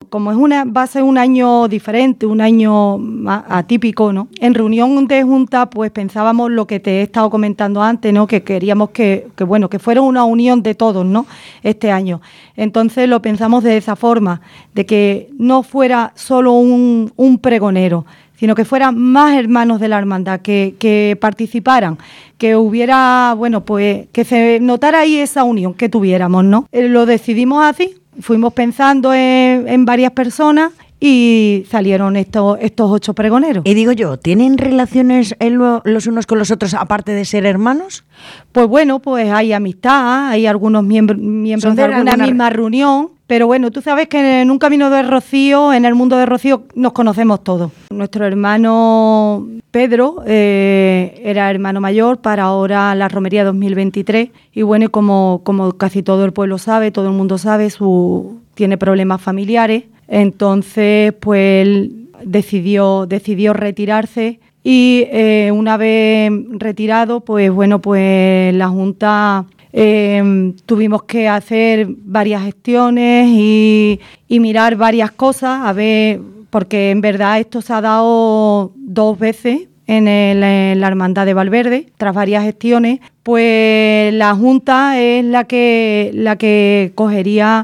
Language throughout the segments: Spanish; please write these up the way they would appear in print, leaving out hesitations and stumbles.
como va a ser un año diferente, un año más atípico, ¿no? En reunión de junta, pues pensábamos lo que te he estado comentando antes, ¿no? Que queríamos que fuera una unión de todos, ¿no? Este año. Entonces lo pensamos de esa forma, de que no fuera solo un pregonero, sino que fueran más hermanos de la hermandad, que participaran, que hubiera, pues que se notara ahí esa unión que tuviéramos, ¿no? Lo decidimos así, fuimos pensando en varias personas y salieron estos 8 pregoneros. Y digo yo, ¿tienen relaciones los unos con los otros aparte de ser hermanos? Pues bueno, pues hay amistad, hay algunos miembros de alguna misma reunión. Pero bueno, tú sabes que en un camino de Rocío, en el mundo de Rocío, nos conocemos todos. Nuestro hermano Pedro era hermano mayor para ahora la romería 2023. Y bueno, como casi todo el pueblo sabe, todo el mundo sabe, tiene problemas familiares. Entonces, pues él decidió retirarse. Y una vez retirado, pues bueno, pues la Junta... tuvimos que hacer varias gestiones y mirar varias cosas, a ver, porque en verdad esto se ha dado 2 veces en la Hermandad de Valverde, tras varias gestiones, pues la Junta es la que cogería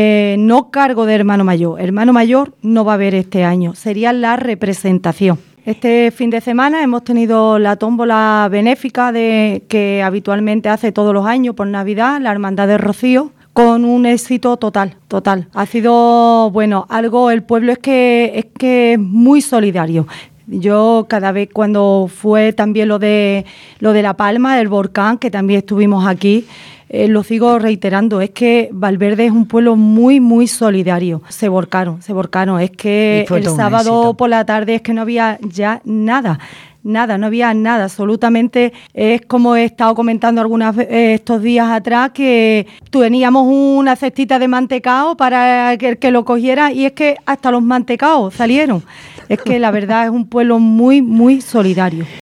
no cargo de hermano mayor no va a haber este año, sería la representación. Este fin de semana hemos tenido la tómbola benéfica que habitualmente hace todos los años por Navidad, la Hermandad de Rocío, con un éxito total. Ha sido, el pueblo es que es muy solidario. Yo cada vez cuando fue también lo de La Palma, el volcán, que también estuvimos aquí, lo sigo reiterando, es que Valverde es un pueblo muy, muy solidario. Se volcaron. Es que el sábado por la tarde es que no había ya nada, no había nada, absolutamente. Es como he estado comentando estos días atrás, que teníamos una cestita de mantecao para que el que lo cogiera, y es que hasta los mantecaos salieron. Es que la verdad es un pueblo muy, muy solidario.